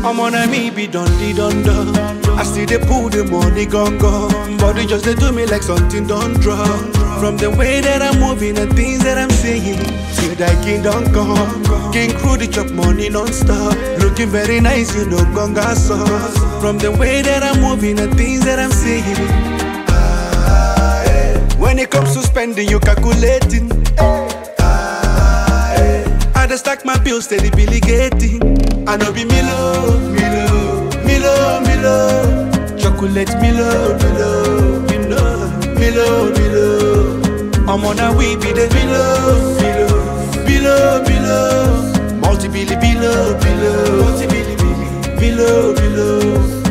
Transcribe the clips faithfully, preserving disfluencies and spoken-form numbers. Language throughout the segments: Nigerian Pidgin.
I'm on a me be dundee dun dun. I see they pull the money gone gone. Body just they do me like something done drop. From the way that I'm moving and things that I'm saying, till that kingdom come. King crew the chop money non-stop. Looking very nice, you know, gonga sauce. From the way that I'm moving and things that I'm saying. When it comes to spending, you calculating. I just stack my bills, steady billy getting. I know be Milo, Milo, Milo, Milo. Chocolate Milo, Milo, Milo, Milo, Milo. I'm on a we be the Milo, Milo, Milo, Milo. Multi-billy, Milo, Milo, multi-billy, Milo, Milo.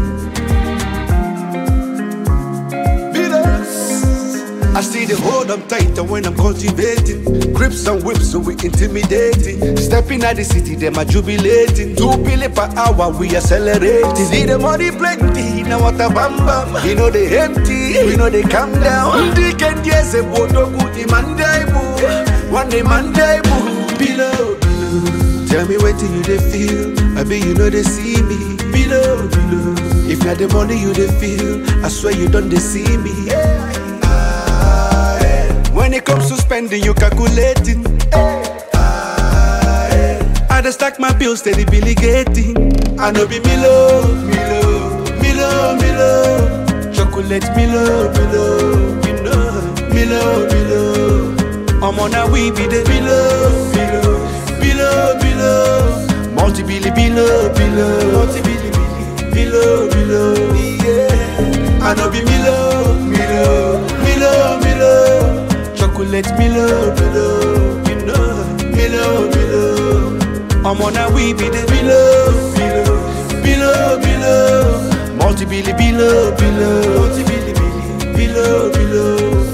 I see the hold up tighter when I'm cultivating. Grips and whips, so we intimidating. Stepping out the city, them are jubilating. Two billion per hour, we accelerating. See the money plenty, now what a bam bam. You know they empty, we know they calm down. They can yes, a bodo good, the man die boo. One day man die boo. Below, below. Tell me what you they feel. I bet you know they see me. Below, below. If not the money you they feel, I swear you don't they see me. When it comes to spending, you calculating. I just stack my bills, steady billy getting. I know be Milo, Milo, Milo, Milo. Chocolate Milo, Milo, Milo, Milo, Milo. I'm on a we be the Milo, Milo, Milo, Milo. Multi-billy, Milo, Milo, multi-billy, Milo, Milo. Yeah, I know be Milo, Milo, Milo, Milo. Chocolate Milo, Milo, Milo, Milo, Milo. I'm on a we be the Milo, Milo, Milo, Milo. Multi-billy, Milo, Milo, multi-billy, Milo, Milo.